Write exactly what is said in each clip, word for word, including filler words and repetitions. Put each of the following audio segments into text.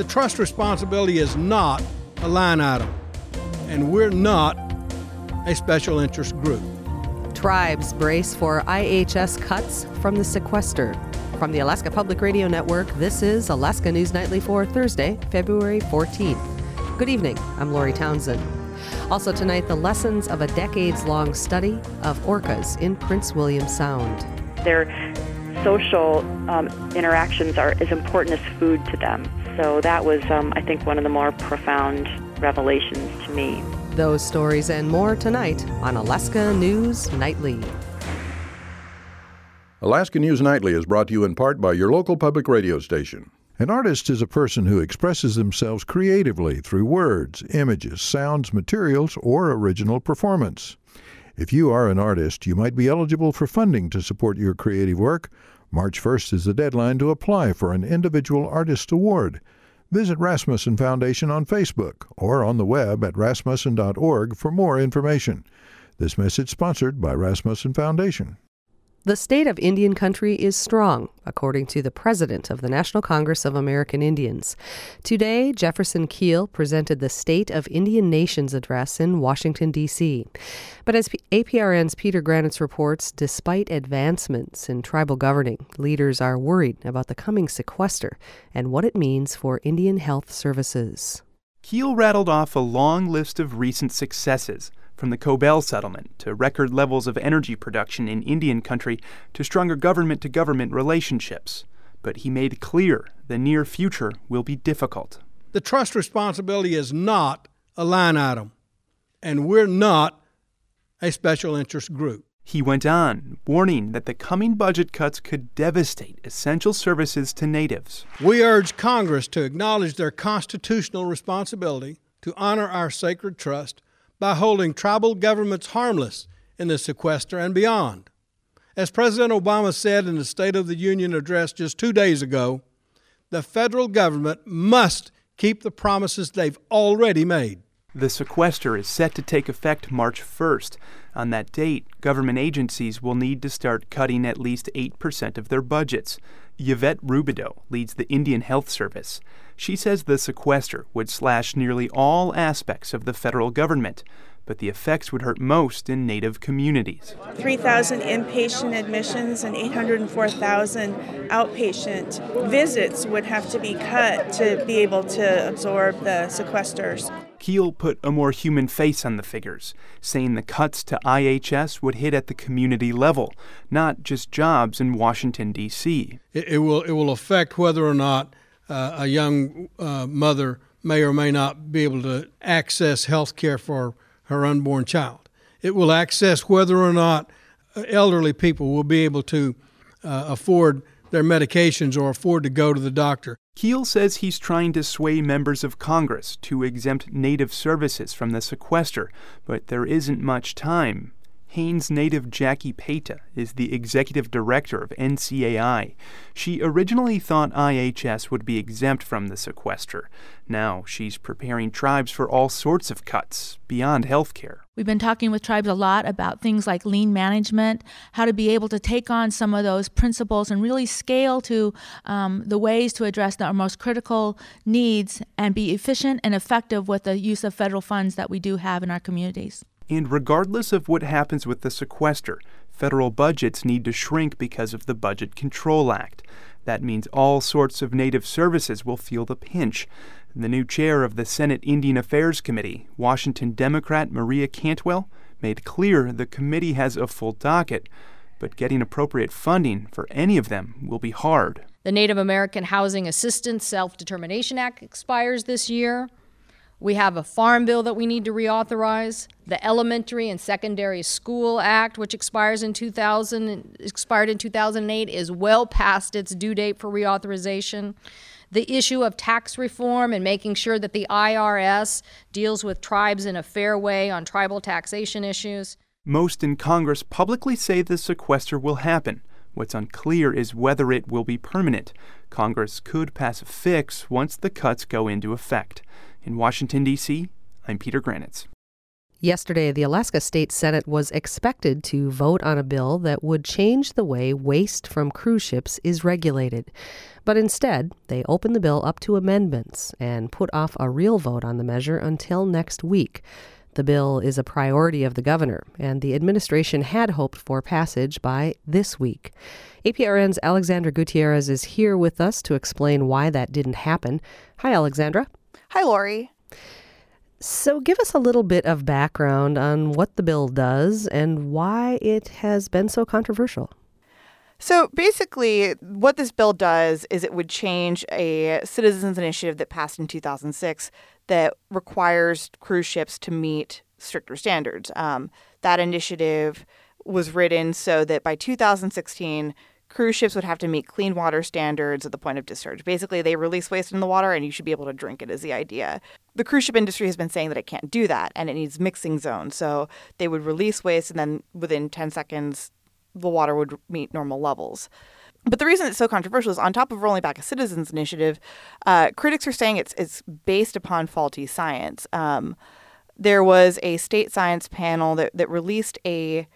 trust responsibility is not a line item, and we're not a special interest group. Tribes brace for I H S cuts from the sequester. From the Alaska Public Radio Network, this is Alaska News Nightly for Thursday, February fourteenth. Good evening, I'm Lori Townsend. Also tonight, the lessons of a decades-long study of orcas in Prince William Sound. Their social um, interactions are as important as food to them. So that was, um, I think, one of the more profound revelations to me. Those stories and more tonight on Alaska News Nightly. Alaska News Nightly is brought to you in part by your local public radio station. An artist is a person who expresses themselves creatively through words, images, sounds, materials, or original performance. If you are an artist, you might be eligible for funding to support your creative work. March first is the deadline to apply for an Individual Artist Award. Visit Rasmussen Foundation on Facebook or on the web at rasmussen dot org for more information. This message sponsored by Rasmussen Foundation. The state of Indian country is strong, according to the president of the National Congress of American Indians. Today, Jefferson Keel presented the State of Indian Nations address in Washington, D C But as A P R N's Peter Granitz reports, despite advancements in tribal governing, leaders are worried about the coming sequester and what it means for Indian health services. Keel rattled off a long list of recent successes, from the Cobell settlement to record levels of energy production in Indian country to stronger government-to-government relationships. But he made clear the near future will be difficult. The trust responsibility is not a line item, and we're not a special interest group. He went on, warning that the coming budget cuts could devastate essential services to natives. We urge Congress to acknowledge their constitutional responsibility to honor our sacred trust by holding tribal governments harmless in the sequester and beyond. As President Obama said in the State of the Union address just two days ago, the federal government must keep the promises they've already made. The sequester is set to take effect March first. On that date, government agencies will need to start cutting at least eight percent of their budgets. Yvette Rubidoux leads the Indian Health Service. She says the sequester would slash nearly all aspects of the federal government, but the effects would hurt most in Native communities. three thousand inpatient admissions and eight hundred four thousand outpatient visits would have to be cut to be able to absorb the sequesters. Keel put a more human face on the figures, saying the cuts to I H S would hit at the community level, not just jobs in Washington, D C It, it will it will affect whether or not uh, a young uh, mother may or may not be able to access health care for her unborn child. It will access whether or not elderly people will be able to uh, afford their medications or afford to go to the doctor. Keel says he's trying to sway members of Congress to exempt Native services from the sequester, but there isn't much time. Haines native Jackie Peta is the executive director of N C A I. She originally thought I H S would be exempt from the sequester. Now she's preparing tribes for all sorts of cuts beyond health care. We've been talking with tribes a lot about things like lean management, how to be able to take on some of those principles and really scale to um, the ways to address our most critical needs and be efficient and effective with the use of federal funds that we do have in our communities. And regardless of what happens with the sequester, federal budgets need to shrink because of the Budget Control Act. That means all sorts of Native services will feel the pinch. The new chair of the Senate Indian Affairs Committee, Washington Democrat Maria Cantwell, made clear the committee has a full docket, but getting appropriate funding for any of them will be hard. The Native American Housing Assistance Self-Determination Act expires this year. We have a farm bill that we need to reauthorize. The Elementary and Secondary School Act, which expires in two thousand, expired in two thousand eight, is well past its due date for reauthorization. The issue of tax reform and making sure that the I R S deals with tribes in a fair way on tribal taxation issues. Most in Congress publicly say the sequester will happen. What's unclear is whether it will be permanent. Congress could pass a fix once the cuts go into effect. In Washington, D C, I'm Peter Granitz. Yesterday, the Alaska State Senate was expected to vote on a bill that would change the way waste from cruise ships is regulated. But instead, they opened the bill up to amendments and put off a real vote on the measure until next week. The bill is a priority of the governor, and the administration had hoped for passage by this week. A P R N's Alexandra Gutierrez is here with us to explain why that didn't happen. Hi, Alexandra. Hi, Lori. So give us a little bit of background on what the bill does and why it has been so controversial. So basically, what this bill does is it would change a citizens' initiative that passed in two thousand six that requires cruise ships to meet stricter standards. Um, that initiative was written so that by two thousand sixteen, cruise ships would have to meet clean water standards at the point of discharge. Basically, they release waste in the water and you should be able to drink it is the idea. The cruise ship industry has been saying that it can't do that and it needs mixing zones. So they would release waste and then within ten seconds, the water would meet normal levels. But the reason it's so controversial is on top of rolling back a citizens' initiative, uh, critics are saying it's it's based upon faulty science. Um, there was a state science panel that, that released a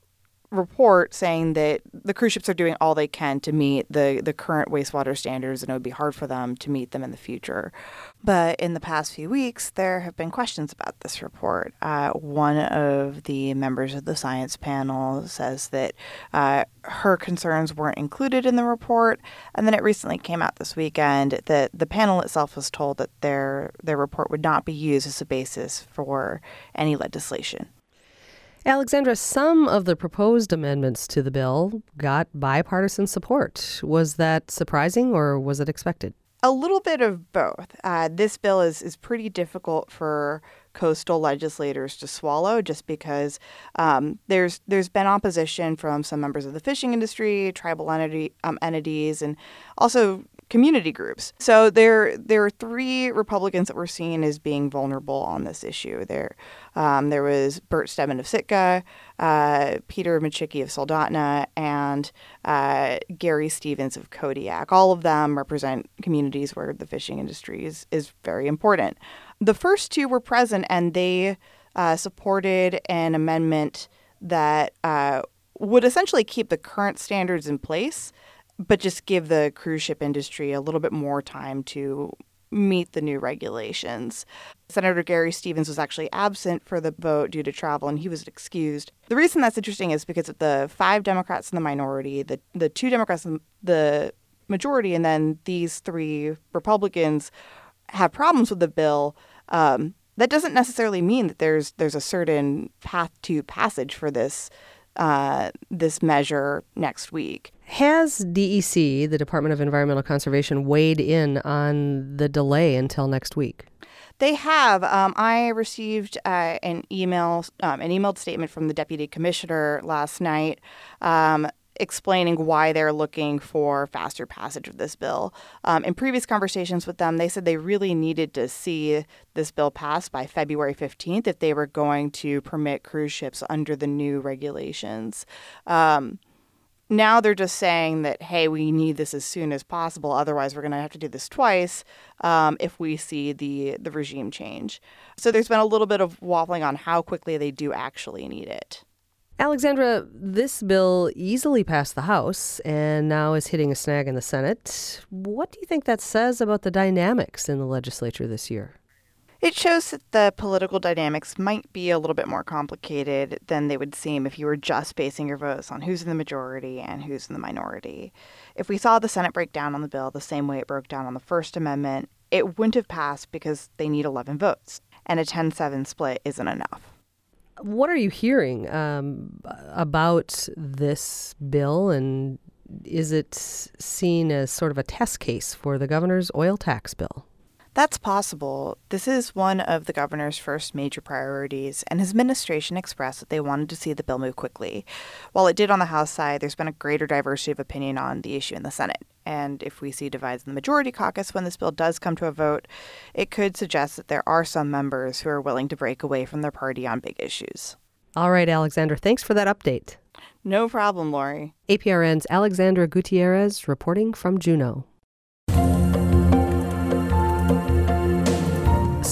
report saying that the cruise ships are doing all they can to meet the, the current wastewater standards and it would be hard for them to meet them in the future. But in the past few weeks, there have been questions about this report. Uh, one of the members of the science panel says that uh, her concerns weren't included in the report. And then it recently came out this weekend that the panel itself was told that their their report would not be used as a basis for any legislation. Alexandra, some of the proposed amendments to the bill got bipartisan support. Was that surprising or was it expected? A little bit of both. Uh, this bill is, is pretty difficult for coastal legislators to swallow just because um, there's there's been opposition from some members of the fishing industry, tribal entity, um, entities, and also community groups. So there there are three Republicans that we're seeing as being vulnerable on this issue. There um, there was Bert Stedman of Sitka, uh, Peter Micciche of Soldotna, and uh, Gary Stevens of Kodiak. All of them represent communities where the fishing industry is, is very important. The first two were present, and they uh, supported an amendment that uh, would essentially keep the current standards in place, but just give the cruise ship industry a little bit more time to meet the new regulations. Senator Gary Stevens was actually absent for the vote due to travel, and he was excused. The reason that's interesting is because of the five Democrats in the minority, the, the two Democrats in the majority, and then these three Republicans have problems with the bill. Um, that doesn't necessarily mean that there's there's a certain path to passage for this Uh, this measure next week. Has D E C, the Department of Environmental Conservation, weighed in on the delay until next week? They have. Um, I received uh, an email, um, an emailed statement from the Deputy Commissioner last night um, explaining why they're looking for faster passage of this bill. Um, in previous conversations with them, they said they really needed to see this bill passed by February fifteenth if they were going to permit cruise ships under the new regulations. Um, now they're just saying that, hey, we need this as soon as possible. Otherwise, we're going to have to do this twice um, if we see the, the regime change. So there's been a little bit of waffling on how quickly they do actually need it. Alexandra, this bill easily passed the House and now is hitting a snag in the Senate. What do you think that says about the dynamics in the legislature this year? It shows that the political dynamics might be a little bit more complicated than they would seem if you were just basing your votes on who's in the majority and who's in the minority. If we saw the Senate break down on the bill the same way it broke down on the First Amendment, it wouldn't have passed because they need eleven votes, and a ten seven split isn't enough. What are you hearing um, about this bill, and is it seen as sort of a test case for the governor's oil tax bill? That's possible. This is one of the governor's first major priorities, and his administration expressed that they wanted to see the bill move quickly. While it did on the House side, there's been a greater diversity of opinion on the issue in the Senate. And if we see divides in the majority caucus when this bill does come to a vote, it could suggest that there are some members who are willing to break away from their party on big issues. All right, Alexandra, thanks for that update. No problem, Lori. A P R N's Alexandra Gutierrez reporting from Juneau.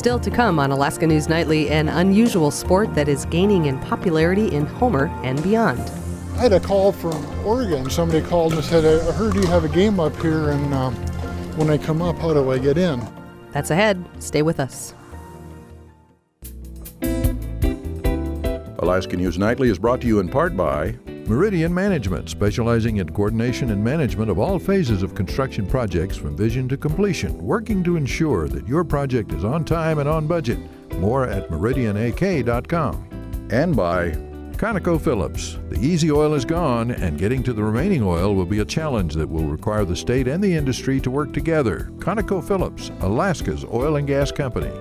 Still to come on Alaska News Nightly, an unusual sport that is gaining in popularity in Homer and beyond. I had a call from Oregon. Somebody called and said, I heard you have a game up here, and um, when I come up, how do I get in? That's ahead. Stay with us. Alaska News Nightly is brought to you in part by Meridian Management, specializing in coordination and management of all phases of construction projects from vision to completion, working to ensure that your project is on time and on budget. More at meridian a k dot com. And by ConocoPhillips. The easy oil is gone, and getting to the remaining oil will be a challenge that will require the state and the industry to work together. ConocoPhillips, Alaska's oil and gas company.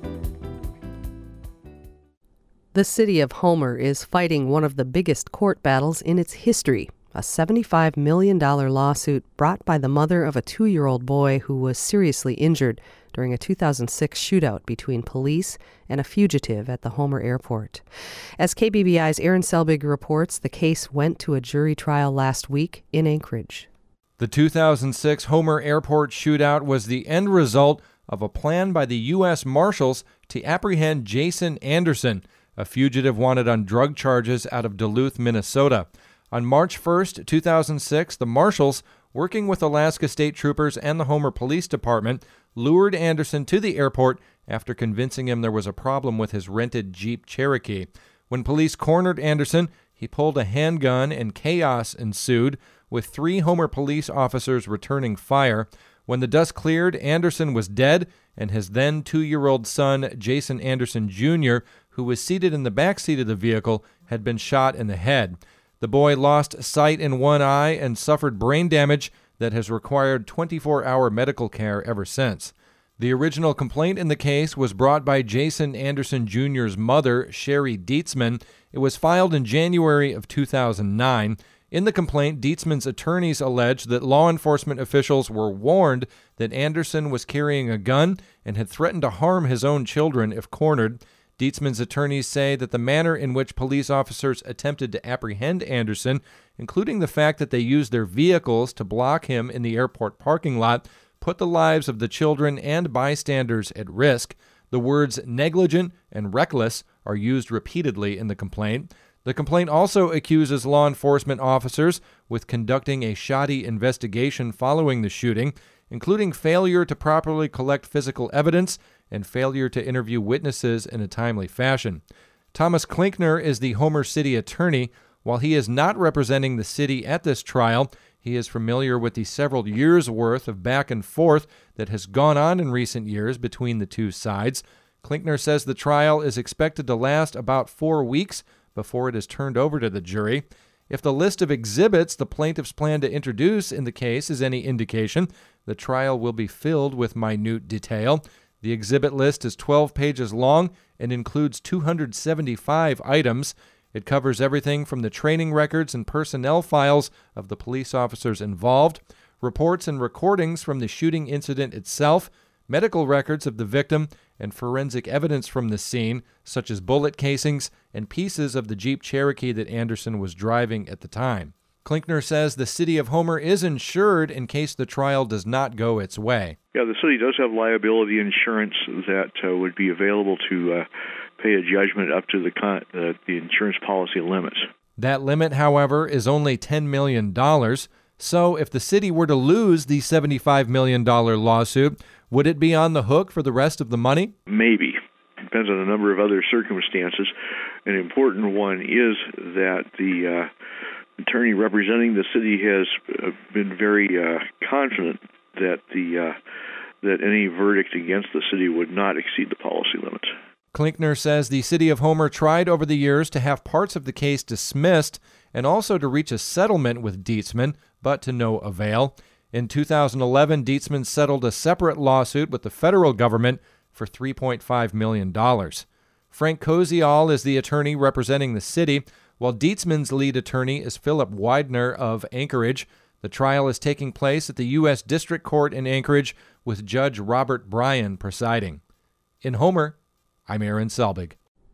The city of Homer is fighting one of the biggest court battles in its history, a seventy-five million dollars lawsuit brought by the mother of a two-year-old boy who was seriously injured during a two thousand six shootout between police and a fugitive at the Homer airport. As K B B I's Aaron Selbig reports, the case went to a jury trial last week in Anchorage. The two thousand six Homer airport shootout was the end result of a plan by the U S Marshals to apprehend Jason Anderson, a fugitive wanted on drug charges out of Duluth, Minnesota. On March first, two thousand six, the Marshals, working with Alaska State Troopers and the Homer Police Department, lured Anderson to the airport after convincing him there was a problem with his rented Jeep Cherokee. When police cornered Anderson, he pulled a handgun and chaos ensued, with three Homer police officers returning fire. When the dust cleared, Anderson was dead, and his then two-year-old son, Jason Anderson Junior, who was seated in the back seat of the vehicle, had been shot in the head. The boy lost sight in one eye and suffered brain damage that has required twenty-four hour medical care ever since. The original complaint in the case was brought by Jason Anderson Junior's mother, Sherry Dietzman. It was filed in January of two thousand nine. In the complaint, Dietzman's attorneys alleged that law enforcement officials were warned that Anderson was carrying a gun and had threatened to harm his own children if cornered. Dietzman's attorneys say that the manner in which police officers attempted to apprehend Anderson, including the fact that they used their vehicles to block him in the airport parking lot, put the lives of the children and bystanders at risk. The words negligent and reckless are used repeatedly in the complaint. The complaint also accuses law enforcement officers with conducting a shoddy investigation following the shooting, including failure to properly collect physical evidence and failure to interview witnesses in a timely fashion. Thomas Klinkner is the Homer City attorney. While he is not representing the city at this trial, he is familiar with the several years' worth of back and forth that has gone on in recent years between the two sides. Klinkner says the trial is expected to last about four weeks before it is turned over to the jury. If the list of exhibits the plaintiffs plan to introduce in the case is any indication, the trial will be filled with minute detail. The exhibit list is twelve pages long and includes two hundred seventy-five items. It covers everything from the training records and personnel files of the police officers involved, reports and recordings from the shooting incident itself, medical records of the victim, and forensic evidence from the scene, such as bullet casings and pieces of the Jeep Cherokee that Anderson was driving at the time. Klinkner says the city of Homer is insured in case the trial does not go its way. Yeah, the city does have liability insurance that uh, would be available to uh, pay a judgment up to the con- uh, the insurance policy limits. That limit, however, is only ten million dollars. So if the city were to lose the seventy-five million dollars lawsuit, would it be on the hook for the rest of the money? Maybe. Depends on a number of other circumstances. An important one is that the uh, attorney representing the city has uh, been very uh, confident that the uh, that any verdict against the city would not exceed the policy limits. Klinkner says the city of Homer tried over the years to have parts of the case dismissed and also to reach a settlement with Dietzman, but to no avail. In two thousand eleven, Dietzman settled a separate lawsuit with the federal government for three point five million dollars. Frank Koziol is the attorney representing the city, while Dietzman's lead attorney is Philip Widener of Anchorage. The trial is taking place at the U S District Court in Anchorage, with Judge Robert Bryan presiding. In Homer, I'm Aaron Selbig.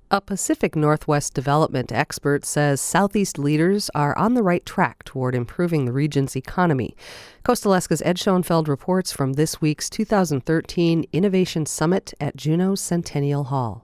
A Pacific Northwest development expert says Southeast leaders are on the right track toward improving the region's economy. Coast Alaska's Ed Schoenfeld reports from this week's two thousand thirteen Innovation Summit at Juneau's Centennial Hall.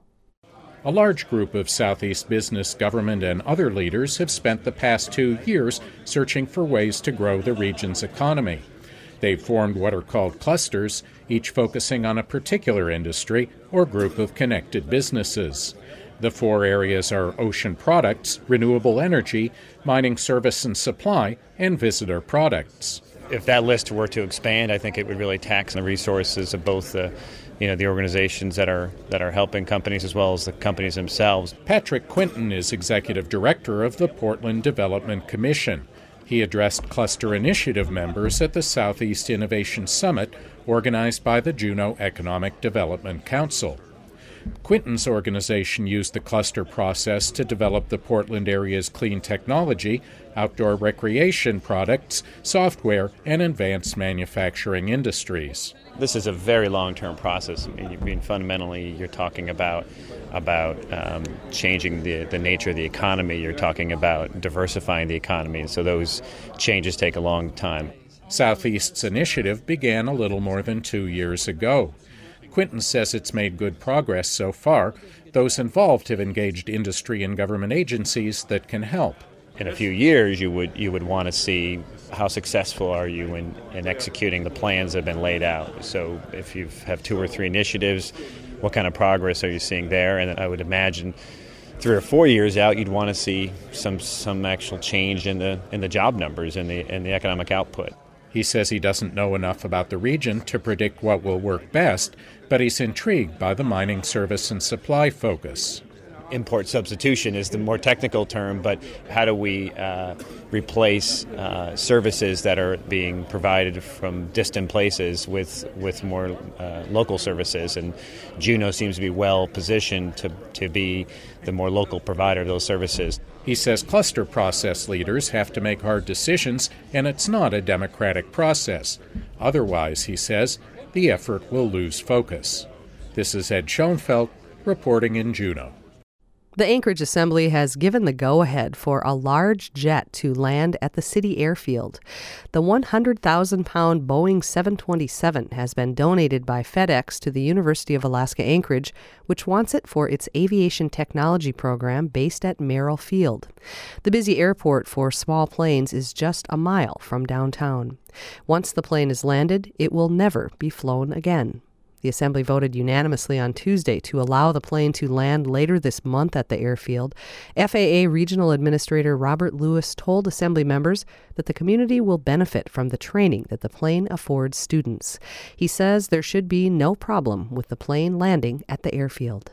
A large group of Southeast business, government, and other leaders have spent the past two years searching for ways to grow the region's economy. They've formed what are called clusters, each focusing on a particular industry or group of connected businesses. The four areas are ocean products, renewable energy, mining service and supply, and visitor products. If that list were to expand, I think it would really tax the resources of both the, you know, the organizations that are that are helping companies as well as the companies themselves. Patrick Quinton is executive director of the Portland Development Commission. He addressed Cluster Initiative members at the Southeast Innovation Summit organized by the Juneau Economic Development Council. Quinton's organization used the cluster process to develop the Portland area's clean technology, outdoor recreation products, software, and advanced manufacturing industries. This is a very long-term process. I mean, fundamentally, you're talking about about um, changing the, the nature of the economy. You're talking about diversifying the economy. So those changes take a long time. Southeast's initiative began a little more than two years ago. Quinton says it's made good progress so far. Those involved have engaged industry and government agencies that can help. In a few years, you would you would want to see how successful are you in, in executing the plans that have been laid out. So if you have two or three initiatives, what kind of progress are you seeing there? And I would imagine three or four years out, you'd want to see some some actual change in the in the job numbers and the and the economic output. He says he doesn't know enough about the region to predict what will work best, but he's intrigued by the mining service and supply focus. Import substitution is the more technical term, but how do we uh, replace uh, services that are being provided from distant places with with more uh, local services? And Juneau seems to be well positioned to, to be the more local provider of those services. He says cluster process leaders have to make hard decisions, and it's not a democratic process. Otherwise, he says, the effort will lose focus. This is Ed Schoenfeld reporting in Juneau. The Anchorage Assembly has given the go-ahead for a large jet to land at the city airfield. The one hundred thousand pound Boeing seven twenty-seven has been donated by FedEx to the University of Alaska Anchorage, which wants it for its aviation technology program based at Merrill Field. The busy airport for small planes is just a mile from downtown. Once the plane is landed, it will never be flown again. The Assembly voted unanimously on Tuesday to allow the plane to land later this month at the airfield. F A A Regional Administrator Robert Lewis told Assembly members that the community will benefit from the training that the plane affords students. He says there should be no problem with the plane landing at the airfield.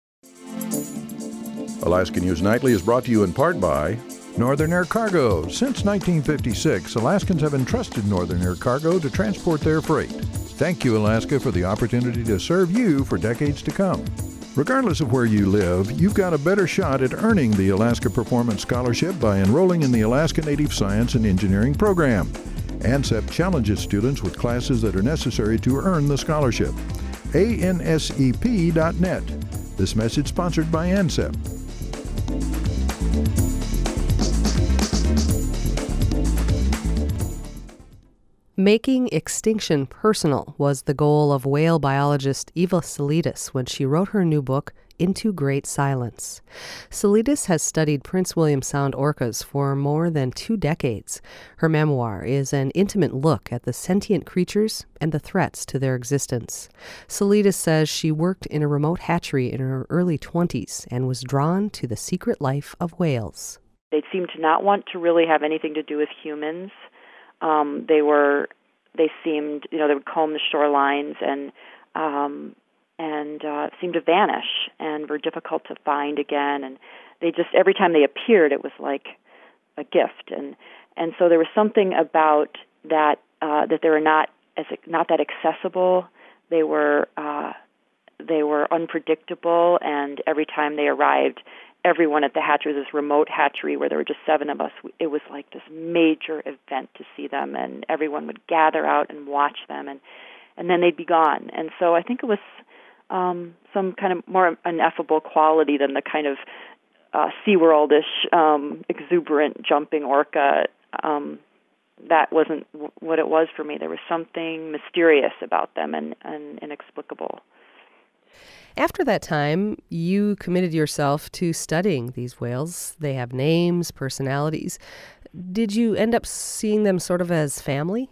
Alaska News Nightly is brought to you in part by Northern Air Cargo. Since nineteen fifty-six, Alaskans have entrusted Northern Air Cargo to transport their freight. Thank you, Alaska, for the opportunity to serve you for decades to come. Regardless of where you live, you've got a better shot at earning the Alaska Performance Scholarship by enrolling in the Alaska Native Science and Engineering program. ANSEP challenges students with classes that are necessary to earn the scholarship. A N S E P dot net. This message sponsored by ANSEP. Making extinction personal was the goal of whale biologist Eva Salidas when she wrote her new book, Into Great Silence. Salidas has studied Prince William Sound orcas for more than two decades. Her memoir is an intimate look at the sentient creatures and the threats to their existence. Salidas says she worked in a remote hatchery in her early twenties and was drawn to the secret life of whales. They seemed to not want to really have anything to do with humans. Um, they were, they seemed, you know, they would comb the shorelines and um, and uh, seemed to vanish and were difficult to find again. And they just, every time they appeared, it was like a gift. And and so there was something about that uh, that they were not as not that accessible. They were uh, they were unpredictable, and every time they arrived, everyone at the hatchery, this remote hatchery where there were just seven of us, it was like this major event to see them, and everyone would gather out and watch them, and, and then they'd be gone. And so I think it was um, some kind of more ineffable quality than the kind of uh, SeaWorld-ish, um, exuberant jumping orca. Um, that wasn't w- what it was for me. There was something mysterious about them and, and inexplicable. After that time, you committed yourself to studying these whales. They have names, personalities. Did you end up seeing them sort of as family?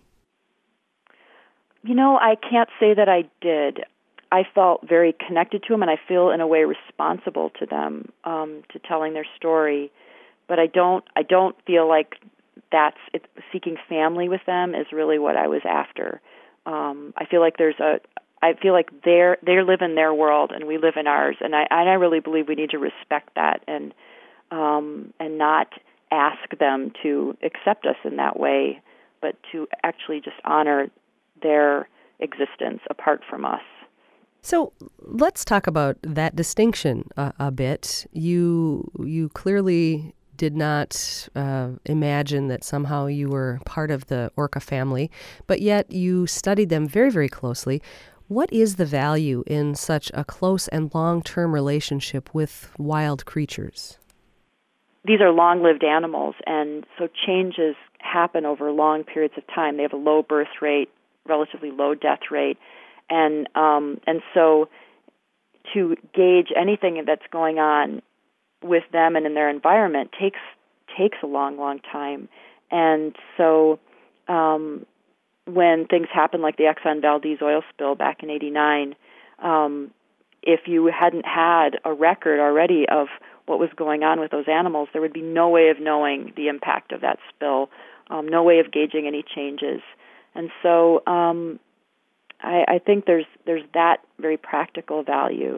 You know, I can't say that I did. I felt very connected to them, and I feel in a way responsible to them, um, to telling their story. But I don't. I don't feel like that's it, seeking family with them is really what I was after. Um, I feel like there's a. I feel like they're they live in their world and we live in ours, and I and I really believe we need to respect that and um, and not ask them to accept us in that way, but to actually just honor their existence apart from us. So let's talk about that distinction uh, a bit. You you clearly did not uh, imagine that somehow you were part of the orca family, but yet you studied them very, very closely. What is the value in such a close and long-term relationship with wild creatures? These are long-lived animals, and so changes happen over long periods of time. They have a low birth rate, relatively low death rate, and um, and so to gauge anything that's going on with them and in their environment takes takes a long, long time. And so um, when things happen like the Exxon Valdez oil spill back in eighty-nine, um, if you hadn't had a record already of what was going on with those animals, there would be no way of knowing the impact of that spill, um, no way of gauging any changes. And so um, I, I think there's there's that very practical value.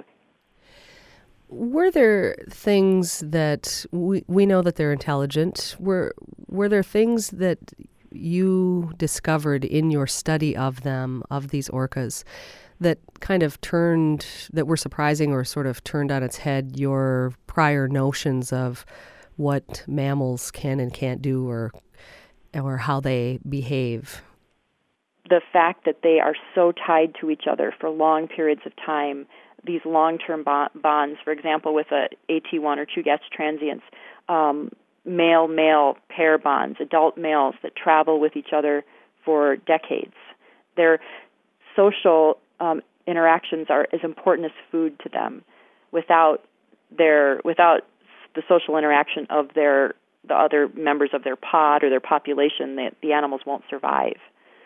Were there things that we we know that they're intelligent? Were were there things that you discovered in your study of them, of these orcas, that kind of turned, that were surprising or sort of turned on its head your prior notions of what mammals can and can't do, or or how they behave? The fact that they are so tied to each other for long periods of time, these long-term bonds, for example, with a AT one or Chugach transients, um, male-male pair bonds, adult males that travel with each other for decades. Their social um, interactions are as important as food to them. Without their, without the social interaction of their the other members of their pod or their population, the, the animals won't survive.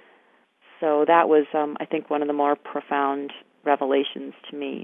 So that was, um, I think, one of the more profound revelations to me.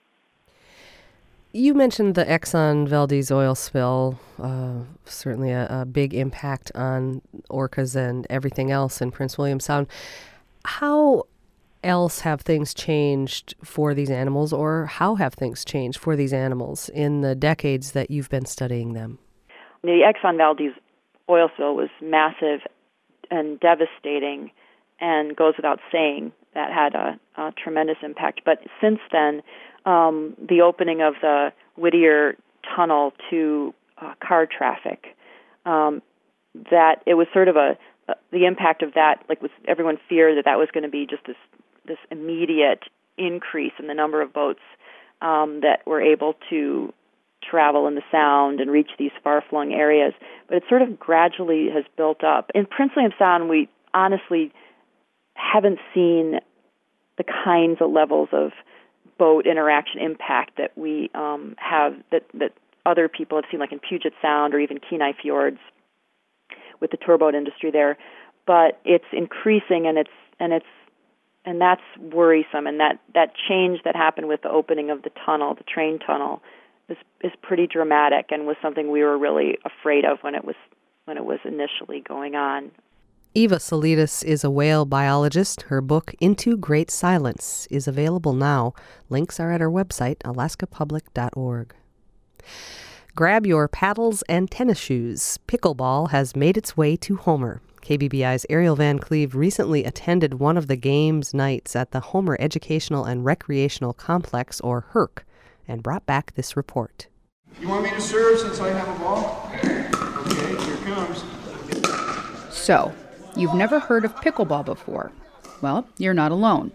You mentioned the Exxon Valdez oil spill, uh, certainly a, a big impact on orcas and everything else in Prince William Sound. How else have things changed for these animals, or how have things changed for these animals in the decades that you've been studying them? The Exxon Valdez oil spill was massive and devastating, and goes without saying that had a, a tremendous impact. But since then, um, the opening of the Whittier Tunnel to uh, car traffic, um, that it was sort of a, uh, the impact of that, like was everyone feared that that was going to be just this this immediate increase in the number of boats um, that were able to travel in the Sound and reach these far-flung areas. But it sort of gradually has built up. In Prince William Sound, we honestly haven't seen the kinds of levels of boat interaction impact that we um, have, that, that other people have seen, like in Puget Sound or even Kenai Fjords with the tour boat industry there. But it's increasing, and it's and it's and that's worrisome. And that, that change that happened with the opening of the tunnel, the train tunnel, is is pretty dramatic, and was something we were really afraid of when it was when it was initially going on. Eva Salidas is a whale biologist. Her book, Into Great Silence, is available now. Links are at our website, alaska public dot org. Grab your paddles and tennis shoes. Pickleball has made its way to Homer. K B B I's Ariel Van Cleve recently attended one of the games nights at the Homer Educational and Recreational Complex, or H E R C, and brought back this report. You want me to serve since I have a ball? Okay, here comes. So, you've never heard of pickleball before? Well, you're not alone.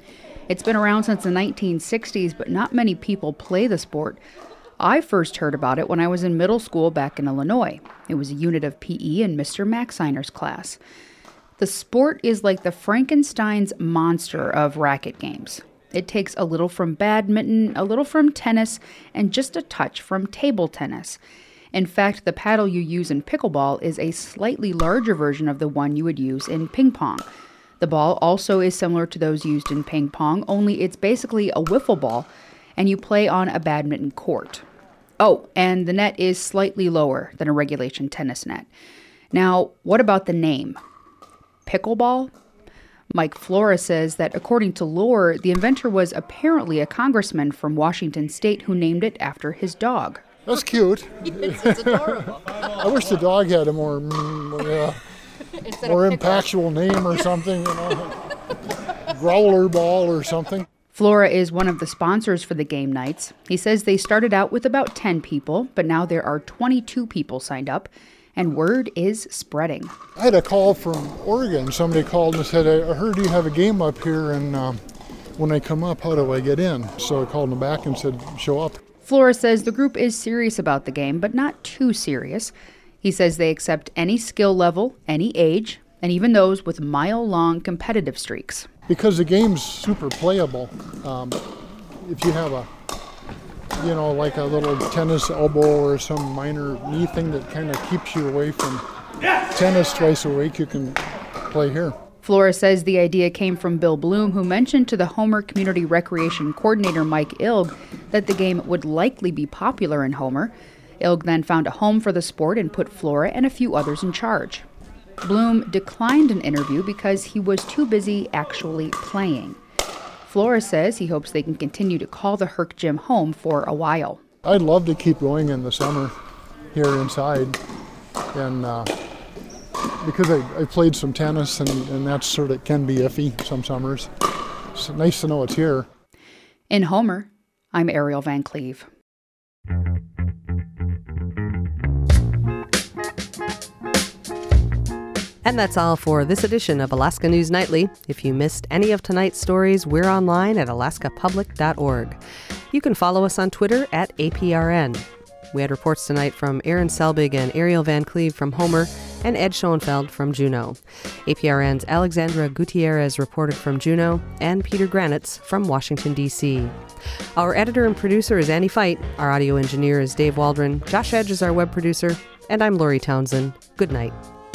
It's been around since the nineteen sixties, but not many people play the sport. I first heard about it when I was in middle school back in Illinois. It was a unit of P E in Mister Maxeiner's class. The sport is like the Frankenstein's monster of racket games. It takes a little from badminton, a little from tennis, and just a touch from table tennis. In fact, the paddle you use in pickleball is a slightly larger version of the one you would use in ping pong. The ball also is similar to those used in ping pong, only it's basically a wiffle ball, and you play on a badminton court. Oh, and the net is slightly lower than a regulation tennis net. Now, what about the name? Pickleball? Mike Flora says that according to lore, the inventor was apparently a congressman from Washington state who named it after his dog. That's cute. It's, it's adorable. I wish the dog had a more, mm, uh, more impactful name or something, you know, growler ball or something. Flora is one of the sponsors for the game nights. He says they started out with about ten people, but now there are twenty-two people signed up, and word is spreading. I had a call from Oregon. Somebody called and said, I heard you have a game up here, and um, when I come up, how do I get in? So I called them back and said, show up. Flora says the group is serious about the game, but not too serious. He says they accept any skill level, any age, and even those with mile-long competitive streaks. Because the game's super playable. Um, if you have a, you know, like a little tennis elbow or some minor knee thing that kind of keeps you away from tennis twice a week, you can play here. Flora says the idea came from Bill Bloom, who mentioned to the Homer Community Recreation Coordinator Mike Ilg that the game would likely be popular in Homer. Ilg then found a home for the sport and put Flora and a few others in charge. Bloom declined an interview because he was too busy actually playing. Flora says he hopes they can continue to call the Herc Gym home for a while. I'd love to keep going in the summer here inside, and uh, because I, I played some tennis, and, and that sort of can be iffy some summers. It's nice to know it's here. In Homer, I'm Ariel Van Cleve. And that's all for this edition of Alaska News Nightly. If you missed any of tonight's stories, we're online at alaska public dot org. You can follow us on Twitter at A P R N. We had reports tonight from Aaron Selbig and Ariel Van Cleve from Homer and Ed Schoenfeld from Juneau. A P R N's Alexandra Gutierrez reported from Juneau and Peter Granitz from Washington, D C Our editor and producer is Annie Fight. Our audio engineer is Dave Waldron. Josh Edge is our web producer. And I'm Lori Townsend. Good night.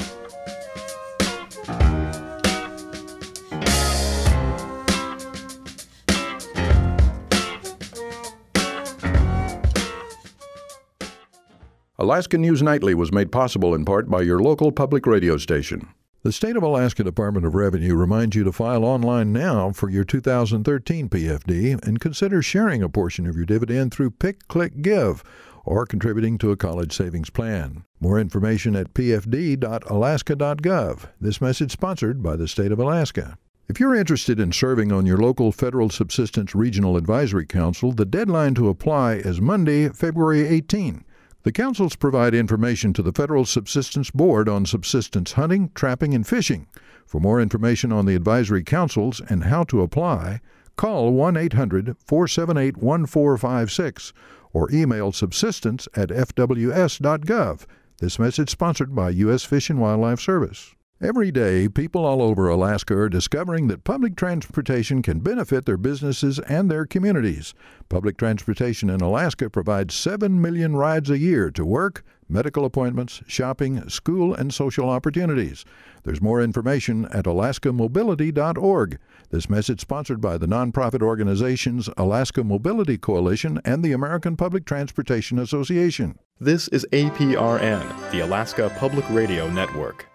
Alaska News Nightly was made possible in part by your local public radio station. The State of Alaska Department of Revenue reminds you to file online now for your two thousand thirteen P F D and consider sharing a portion of your dividend through Pick, Click, Give or contributing to a college savings plan. More information at p f d dot alaska dot gov. This message sponsored by the State of Alaska. If you're interested in serving on your local Federal Subsistence Regional Advisory Council, the deadline to apply is Monday, February eighteenth. The councils provide information to the Federal Subsistence Board on subsistence hunting, trapping, and fishing. For more information on the advisory councils and how to apply, call one eight hundred, four seven eight, one four five six or email subsistence at f w s dot gov. This message sponsored by U S Fish and Wildlife Service. Every day, people all over Alaska are discovering that public transportation can benefit their businesses and their communities. Public transportation in Alaska provides seven million rides a year to work, medical appointments, shopping, school, and social opportunities. There's more information at alaska mobility dot org. This message sponsored by the nonprofit organizations Alaska Mobility Coalition and the American Public Transportation Association. This is A P R N, the Alaska Public Radio Network.